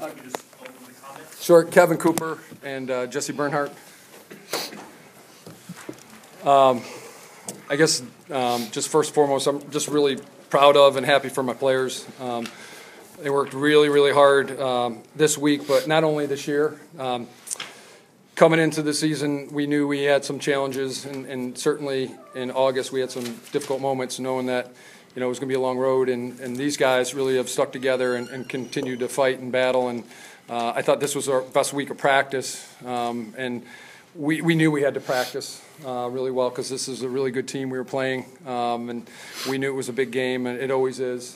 you just open with a comment? Sure, Kevin Cooper and Jesse Bernhardt. I guess just first and foremost, I'm just really proud of and happy for my players. They worked really, really hard this week, but not only this year. Coming into the season, we knew we had some challenges, and certainly in August we had some difficult moments, knowing that it was going to be a long road, and these guys really have stuck together and continued to fight and battle. And I thought this was our best week of practice, and we knew we had to practice really well because this is a really good team we were playing, and we knew it was a big game, and it always is.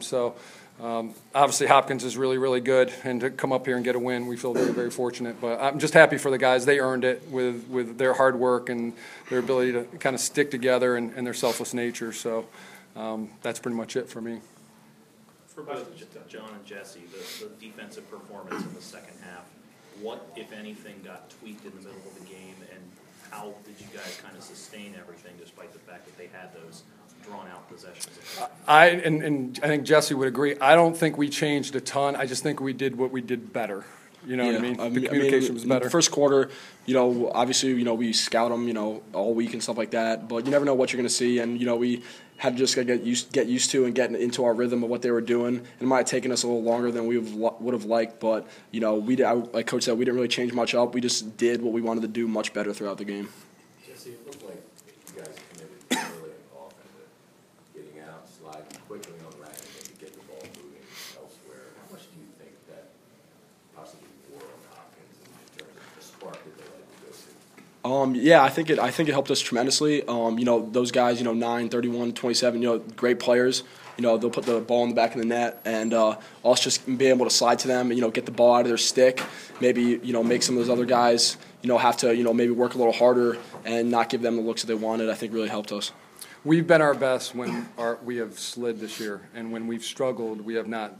Obviously Hopkins is really, really good, and to come up here and get a win, we feel very, very fortunate. But I'm just happy for the guys. They earned it with their hard work and their ability to kind of stick together and their selfless nature. So that's pretty much it for me. For both John and Jesse, the defensive performance in the second half, what, if anything, got tweaked in the middle of the game, and how did you guys kind of sustain everything despite the fact that they had those drawn-out possessions? I think Jesse would agree. I don't think we changed a ton. I just think we did what we did better. You know what I mean? The communication was better. In the first quarter, obviously, we scout them, all week and stuff like that. But you never know what you're going to see, and we had to just get used to and get into our rhythm of what they were doing. And it might have taken us a little longer than we would have liked, but like Coach said, we didn't really change much up. We just did what we wanted to do much better throughout the game. Jesse, it looked like you guys committed early and often to getting out, sliding quickly on the rack, and maybe get the ball moving elsewhere. How much do you think that possibly wore on Hopkins in terms of the spark that they like to go to? Yeah, I think it helped us tremendously. Those guys, 9, 31, 27, great players. They'll put the ball in the back of the net, and us just being able to slide to them, get the ball out of their stick, maybe, make some of those other guys, have to, maybe work a little harder and not give them the looks that they wanted, I think really helped us. We've been our best when we have slid this year, and when we've struggled, we have not,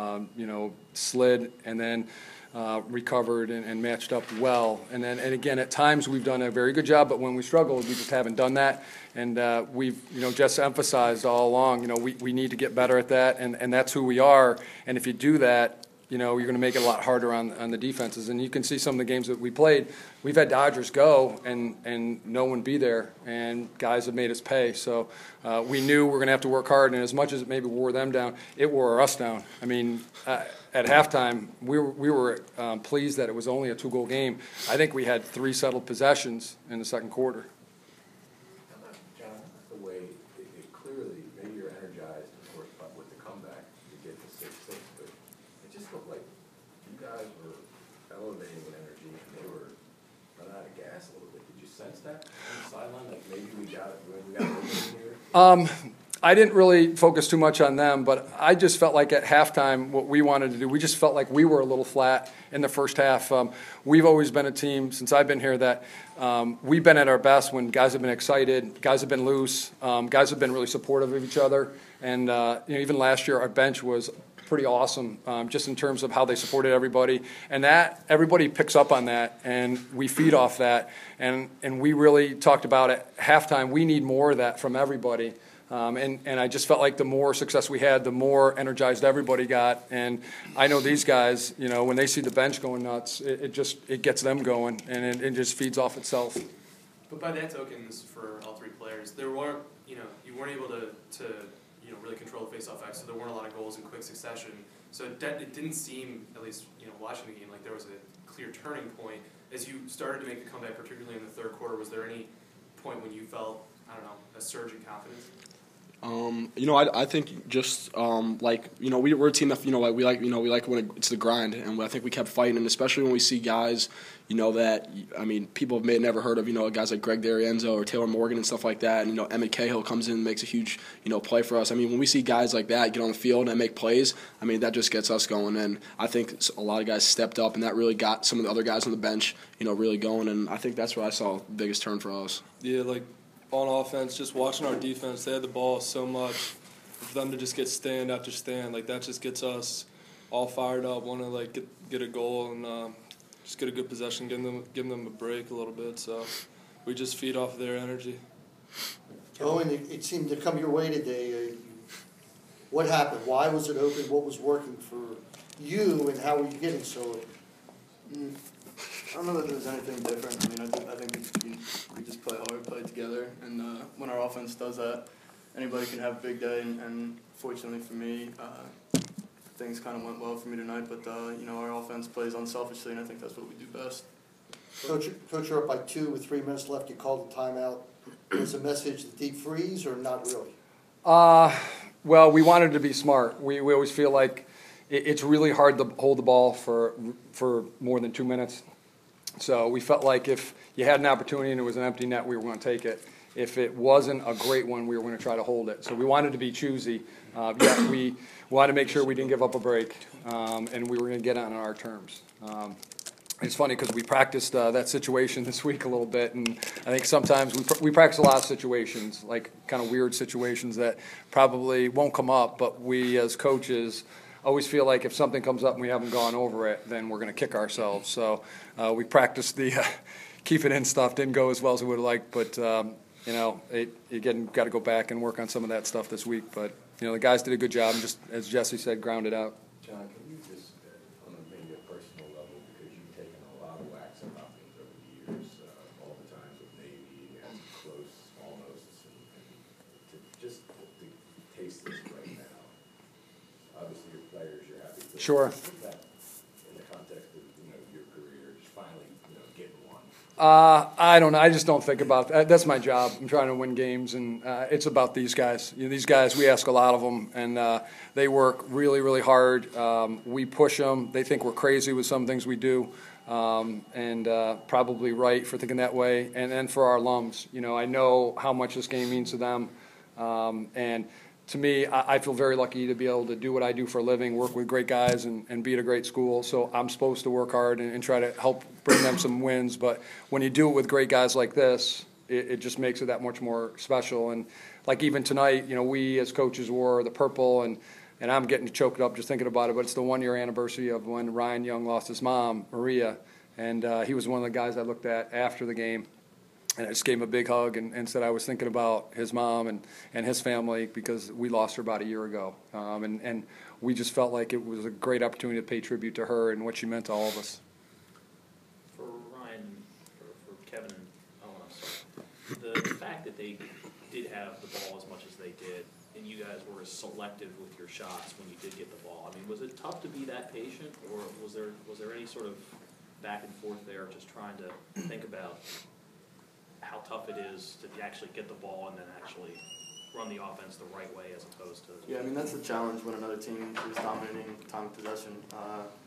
slid and then recovered and matched up well. And again, at times we've done a very good job, but when we struggled, we just haven't done that. And we've, just emphasized all along, we need to get better at that, and that's who we are. And if you do that, you're going to make it a lot harder on the defenses. And you can see some of the games that we played. We've had Dodgers go and no one be there, and guys have made us pay. So we knew we were going to have to work hard, and as much as it maybe wore them down, it wore us down. I mean, at halftime, we were pleased that it was only a 2-goal game. I think we had 3 settled possessions in the second quarter. John, the way it clearly, maybe you're energized, of course, with the comeback to get to 6-6, but it just looked like you guys were elevating with energy, and they were running out of gas a little bit. Did you sense that on the sideline? Like maybe we got it here? I didn't really focus too much on them, but I just felt like at halftime what we wanted to do, we just felt like we were a little flat in the first half. We've always been a team, since I've been here, that we've been at our best when guys have been excited, guys have been loose, guys have been really supportive of each other. And even last year our bench was pretty awesome, just in terms of how they supported everybody. And that everybody picks up on that, and we feed off that. And we really talked about at halftime, we need more of that from everybody. And I just felt like the more success we had, the more energized everybody got. And I know these guys, when they see the bench going nuts, it gets them going, and it just feeds off itself. But by that token, this is for all 3 players. There weren't, you weren't able to really control the face-off act, so there weren't a lot of goals in quick succession. So it didn't seem, at least watching the game, like there was a clear turning point as you started to make the comeback, particularly in the third quarter. Was there any point when you felt, a surge in confidence? I think just we're a team that we like when it's the grind, and I think we kept fighting, and especially when we see guys that people have never heard of guys like Greg D'Arienzo or Taylor Morgan and stuff like that, and Emmett Cahill comes in and makes a huge play for us. When we see guys like that get on the field and make plays, that just gets us going, and I think a lot of guys stepped up, and that really got some of the other guys on the bench really going, and I think that's where I saw the biggest turn for us. Yeah, on offense, just watching our defense, they had the ball so much. For them to just get stand after stand, that just gets us all fired up, want to get a goal and just get a good possession, give them a break a little bit. So we just feed off of their energy. Owen, it seemed to come your way today. What happened? Why was it open? What was working for you and how were you getting so? I don't know that there's anything different. I mean, I think we just play hard, play together, and when our offense does that, anybody can have a big day. And fortunately for me, things kind of went well for me tonight. But our offense plays unselfishly, and I think that's what we do best. Coach, you're up by 2 with 3 minutes left. You called the timeout. Was the message the deep freeze or not really? Well, we wanted to be smart. We always feel like it's really hard to hold the ball for more than 2 minutes. So we felt like if you had an opportunity and it was an empty net, we were going to take it. If it wasn't a great one, we were going to try to hold it. So we wanted to be choosy. Yet we wanted to make sure we didn't give up a break, and we were going to get on our terms. It's funny because we practiced that situation this week a little bit, and I think sometimes we practice a lot of situations, like kind of weird situations that probably won't come up, but we as coaches always feel like if something comes up and we haven't gone over it, then we're going to kick ourselves. So we practiced the keep it in stuff. Didn't go as well as we would have liked, but again, got to go back and work on some of that stuff this week. But the guys did a good job, and just as Jesse said, grounded out. John, can you just, on maybe a personal level, because you've taken a lot of whacks at Hopkins over the years, all the times with Navy, you had some close almosts, and to taste this right now. Obviously, your players, you're happy with Sure. that in the context of your career, just finally getting one. I don't know. I just don't think about that. That's my job. I'm trying to win games, and it's about these guys. These guys, we ask a lot of them, and they work really, really hard. We push them. They think we're crazy with some things we do, and probably right for thinking that way. And then for our alums, I know how much this game means to them, and to me, I feel very lucky to be able to do what I do for a living, work with great guys, and be at a great school. So I'm supposed to work hard and try to help bring them some wins. But when you do it with great guys like this, it just makes it that much more special. And like even tonight, we as coaches wore the purple, and I'm getting choked up just thinking about it. But it's the 1-year anniversary of when Ryan Young lost his mom, Maria, and he was one of the guys I looked at after the game. And I just gave him a big hug and said I was thinking about his mom and his family because we lost her about a year ago. And we just felt like it was a great opportunity to pay tribute to her and what she meant to all of us. For Ryan, for Kevin and Owen, I'm sorry, the fact that they did have the ball as much as they did, and you guys were as selective with your shots when you did get the ball, I mean, was it tough to be that patient, or was there any sort of back and forth there, just trying to think about how tough it is to actually get the ball and then actually run the offense the right way as opposed to... Yeah, I mean, that's the challenge when another team is dominating time of possession.